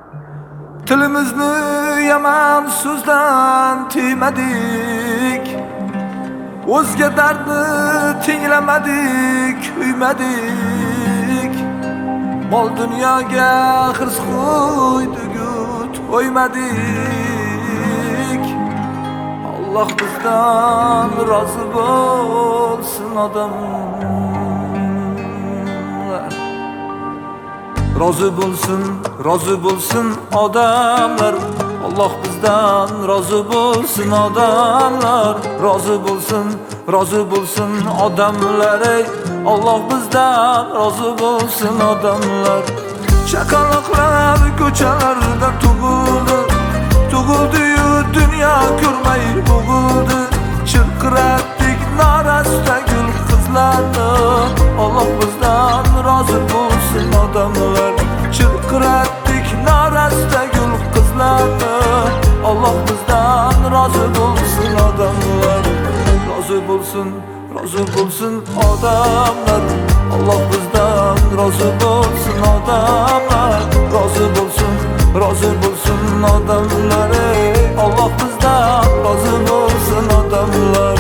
Tilimizni yaman so'zdan tiymadik, o'zga dardni tinglamadik, kuymadik. Mol dunyoga hirs qo'ydigu to'ymadik. Allah bizdan rozi bo'lsin odamlar. Rozi bo'lsin odamlar. Allah bizdan rozi bo'lsin odamlar. Rozi bo'lsin odamlar. Ey Allah bizdan rozi bo'lsin odamlar. Chaqaloqlar ko'chalarda tug'ildi-yu dunyo ko'rmay bo'g'ildi. Chirqiratdik norasta gul qizlarni. Allah bizdan rozi bo'lsin odamlar. Chirqiratdik norasta gul qizlarni. Allah bizdan rozi bo'lsin odamlar. Rozi bo'lsin odamlar. Allah bizdan rozi bo'lsin odamlar. Rozi bo'lsin odamlar. Ey Allah bizdan rozi bo'lsin odamlar.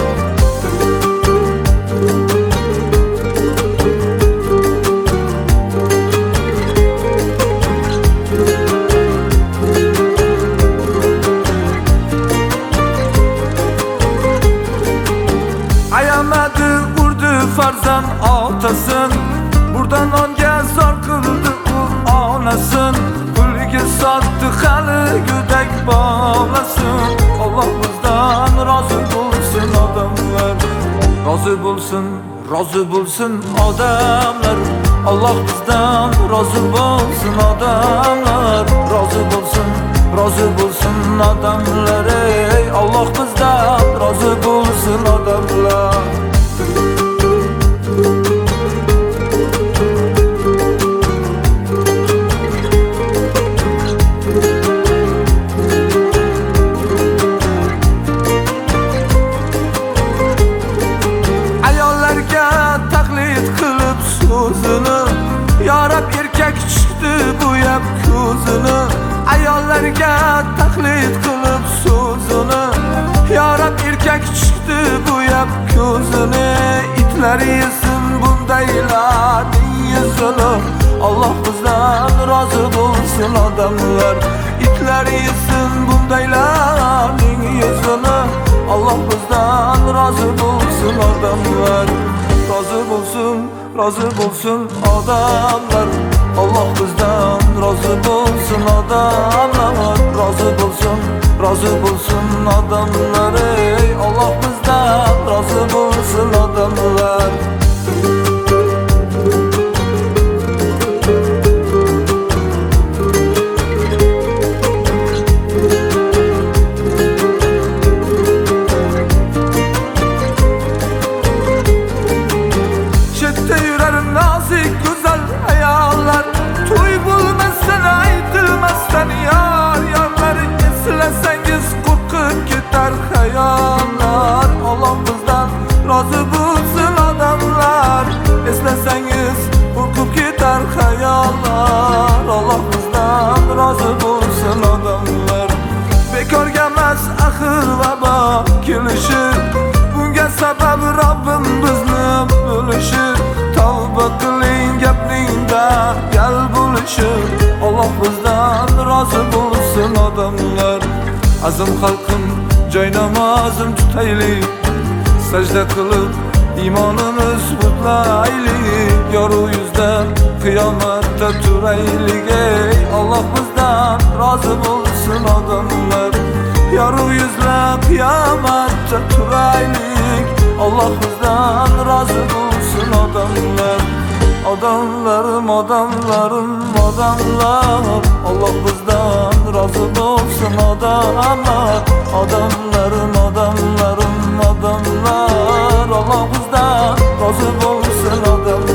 Ayamadi urdi farzand otasin, buradan nonga zor qildi u onasin. Pulga sotdi hali go'dak bolasin. Allah bizdan rozi bo'lsin odamlar. Rozi bo'lsin odamlar. Allah bizdan rozi bo'lsin odamlar. Rozi bo'lsin odamlar. Ey Allah bizdan rozi bo'lsin odamlar. Ayollarga taqlid qilib so'zini, yorab erkak chiqdi bo'yab ko'zini. Ayollarga taqlid qilib so'zini, yorab erkak chiqdi bo'yab ko'zini. Itlar yesin bundaylarning yuzini. Allah bizdan rozi bo'lsin odamlar. Itlar yesin bundaylarning yuzini. Allah bizdan rozi bo'lsin odamlar. Rozi bo'lsin odamlar. Allah bizdan rozi bo'lsin odamlar. Rozi bo'lsin odamlar. Ey Allah bizdan rozi bo'lsin odamlar. Chetda yurar nozik go'zal ayollar, to'y bo'lmasdan aytilmasdan yorlar. Eslasangiz qo'rqib ketar xayollar. Allah bizdan rozi bo'lsin odamlar. Eslasangiz qo'rqib ketar xayollar. Allah bizdan rozi bo'lsin odamlar. Bekorga emas axir vabo kelishi, bunga sabab Robbim bizni bo'lishi. Tavba qiling gapningda gal bo'lishi. Allah bizdan rozi bo'lsin odamlar. Azim xalqim joy namozim tutaylik, sajda qilib iymonimiz butlaylik. Yorug' yuzdan qiyomatda turaylik. Ey Allah bizdan rozi bo'lsin odamlar. Yorug' yuzdan qiyomatda turaylik. Allah bizdan rozi bo'lsin odamlar. Odamlarim Allah bizdan rozi bo'lsin odamlar. Odamlarim Allah bizdan rozi bo'lsin odamlar.